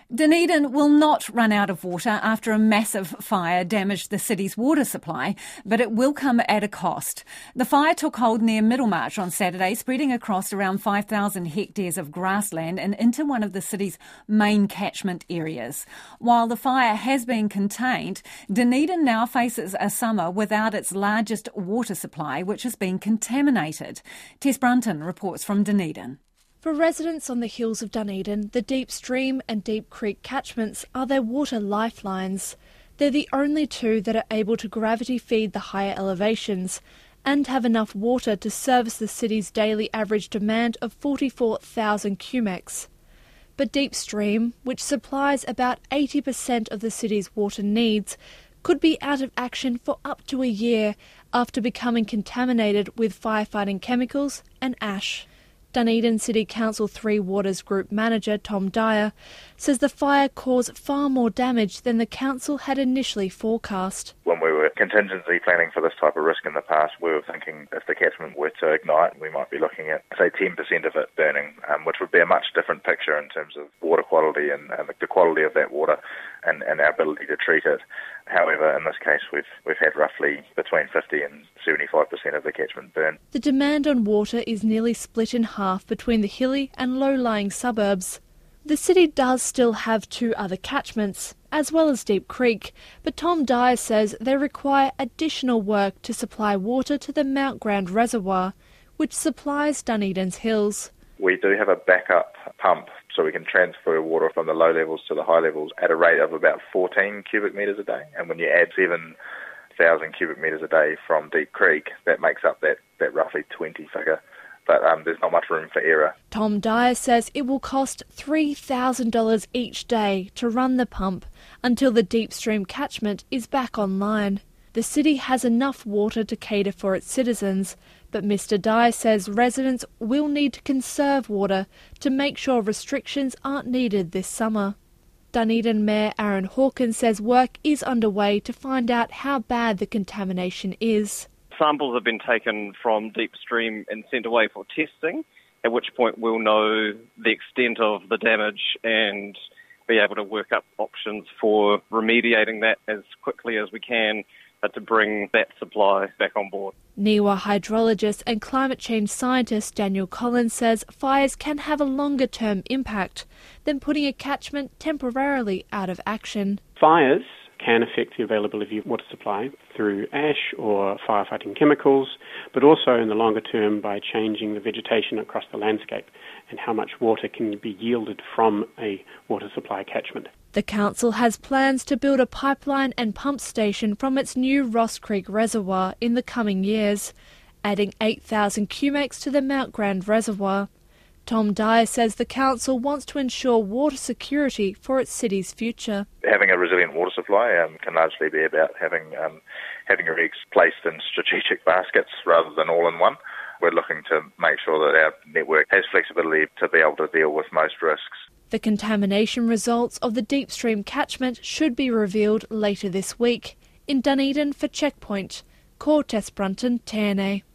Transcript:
Dunedin will not run out of water after a massive fire damaged the city's water supply, but it will come at a cost. The fire took hold near Middlemarch on Saturday, spreading across around 5,000 hectares of grassland and into one of the city's main catchment areas. While the fire has been contained, Dunedin now faces a summer without its largest water supply, which has been contaminated. Tess Brunton reports from Dunedin. For residents on the hills of Dunedin, the Deep Stream and Deep Creek catchments are their water lifelines. They're the only two that are able to gravity feed the higher elevations and have enough water to service the city's daily average demand of 44,000 cumecs. But Deep Stream, which supplies about 80% of the city's water needs, could be out of action for up to a year after becoming contaminated with firefighting chemicals and ash. Dunedin City Council Three Waters Group Manager Tom Dyer says the fire caused far more damage than the council had initially forecast. When we were contingency planning for this type of risk in the past, we were thinking if the catchment were to ignite, we might be looking at, say, 10% of it burning, which would be a much different picture in terms of water quality and the quality of that water and our ability to treat it. However, in this case, we've had roughly between 50 and 75% of the catchment burn. The demand on water is nearly split in half between the hilly and low-lying suburbs. The city does still have two other catchments, as well as Deep Creek, but Tom Dyer says they require additional work to supply water to the Mount Grande Reservoir, which supplies Dunedin's hills. We do have a backup pump so we can transfer water from the low levels to the high levels at a rate of about 14 cubic metres a day. And when you add 7,000 cubic metres a day from Deep Creek, that makes up that roughly 20 figure. But there's not much room for error. Tom Dyer says it will cost $3,000 each day to run the pump until the Deep Stream catchment is back online. The city has enough water to cater for its citizens, but Mr Dyer says residents will need to conserve water to make sure restrictions aren't needed this summer. Dunedin Mayor Aaron Hawkins says work is underway to find out how bad the contamination is. Samples have been taken from Deep Stream and sent away for testing, at which point we'll know the extent of the damage and be able to work up options for remediating that as quickly as we can to bring that supply back on board. NIWA hydrologist and climate change scientist Daniel Collins says fires can have a longer-term impact than putting a catchment temporarily out of action. Fires can affect the availability of water supply through ash or firefighting chemicals, but also in the longer term by changing the vegetation across the landscape and how much water can be yielded from a water supply catchment. The council has plans to build a pipeline and pump station from its new Ross Creek Reservoir in the coming years, adding 8,000 cumecs to the Mount Grande Reservoir. Tom Dyer says the council wants to ensure water security for its city's future. Having a resilient water supply can largely be about having your eggs placed in strategic baskets rather than all in one. We're looking to make sure that our network has flexibility to be able to deal with most risks. The contamination results of the Deep Stream catchment should be revealed later this week. In Dunedin for Checkpoint, Tess Brunton, TNA.